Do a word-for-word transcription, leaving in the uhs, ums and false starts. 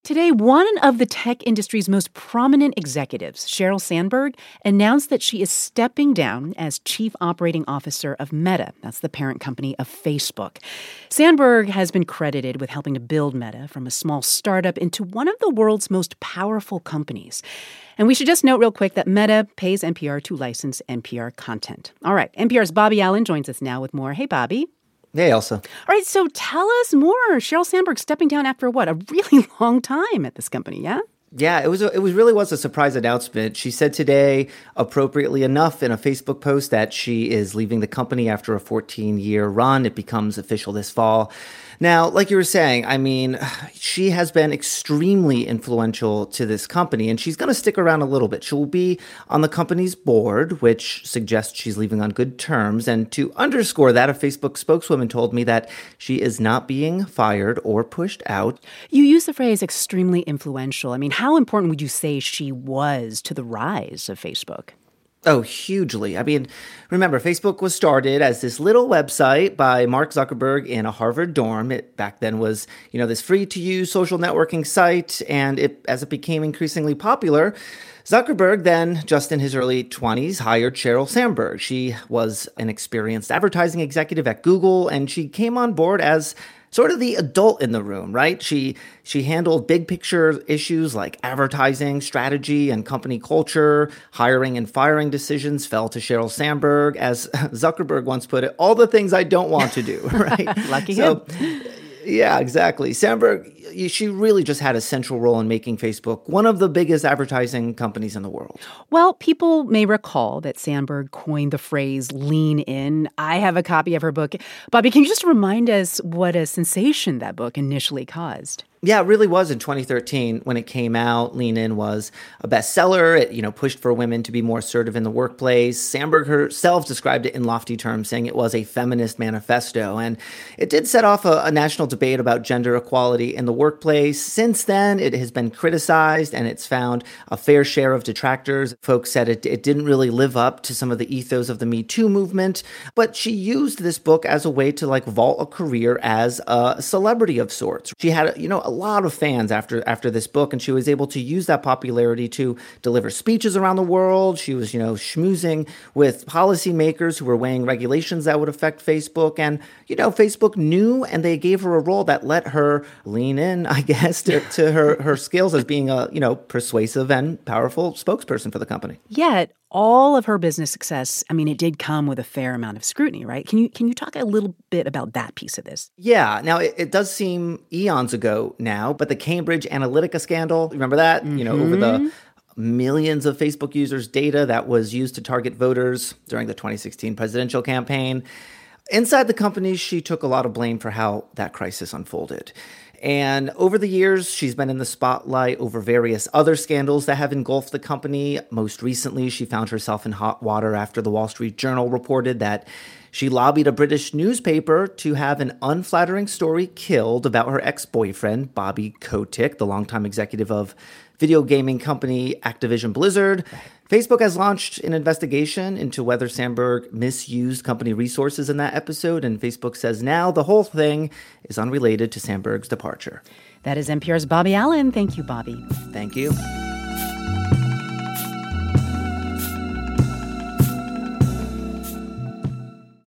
Today, one of the tech industry's most prominent executives, Sheryl Sandberg, announced that she is stepping down as chief operating officer of Meta. That's the parent company of Facebook. Sandberg has been credited with helping to build Meta from a small startup into one of the world's most powerful companies. And we should just note real quick that Meta pays N P R to license N P R content. All right, N P R's Bobby Allen joins us now with more. Hey, Bobby. Hey, Elsa. All right, so tell us more. Sheryl Sandberg stepping down after what? A really long time at this company, yeah? Yeah, it was a, it was really was a surprise announcement. She said today, appropriately enough, in a Facebook post that she is leaving the company after a fourteen-year run. It becomes official this fall. Now, like you were saying, I mean, she has been extremely influential to this company, and she's going to stick around a little bit. She'll be on the company's board, which suggests she's leaving on good terms. And to underscore that, a Facebook spokeswoman told me that she is not being fired or pushed out. You use the phrase extremely influential. I mean, how important would you say she was to the rise of Facebook? Oh, hugely. I mean, remember, Facebook was started as this little website by Mark Zuckerberg in a Harvard dorm. It back then was, you know, this free-to-use social networking site, and it, as it became increasingly popular, Zuckerberg then, just in his early twenties, hired Sheryl Sandberg. She was an experienced advertising executive at Google, and she came on board as sort of the adult in the room, right? She she handled big picture issues like advertising, strategy, and company culture. Hiring and firing decisions fell to Sheryl Sandberg. As Zuckerberg once put it, all the things I don't want to do, right? Lucky so, him. Yeah, exactly. Sandberg, she really just had a central role in making Facebook one of the biggest advertising companies in the world. Well, people may recall that Sandberg coined the phrase lean in. I have a copy of her book. Bobby, can you just remind us what a sensation that book initially caused? Yeah, it really was in twenty thirteen when it came out. Lean In was a bestseller. It, you know, pushed for women to be more assertive in the workplace. Sandberg herself described it in lofty terms, saying it was a feminist manifesto. And it did set off a, a national debate about gender equality in the workplace. Since then, it has been criticized, and it's found a fair share of detractors. Folks said it, it didn't really live up to some of the ethos of the Me Too movement. But she used this book as a way to, like, vault a career as a celebrity of sorts. She had, you know, a lot of fans after after this book, and she was able to use that popularity to deliver speeches around the world. She was, you know, schmoozing with policymakers who were weighing regulations that would affect Facebook. And, you know, Facebook knew, and they gave her a role that let her lean in, I guess, to, to her, her skills as being a, you know, persuasive and powerful spokesperson for the company. Yet, all of her business success, I mean, it did come with a fair amount of scrutiny, right? Can you can you talk a little bit about that piece of this? Yeah. Now, it, it does seem eons ago now, but the Cambridge Analytica scandal, remember that? Mm-hmm. You know, over the millions of Facebook users' data that was used to target voters during the twenty sixteen presidential campaign. Inside the company, she took a lot of blame for how that crisis unfolded. And over the years, she's been in the spotlight over various other scandals that have engulfed the company. Most recently, she found herself in hot water after the Wall Street Journal reported that she lobbied a British newspaper to have an unflattering story killed about her ex-boyfriend, Bobby Kotick, the longtime executive of video gaming company Activision Blizzard. Facebook has launched an investigation into whether Sandberg misused company resources in that episode, and Facebook says now the whole thing is unrelated to Sandberg's departure. That is N P R's Bobby Allen. Thank you, Bobby. Thank you.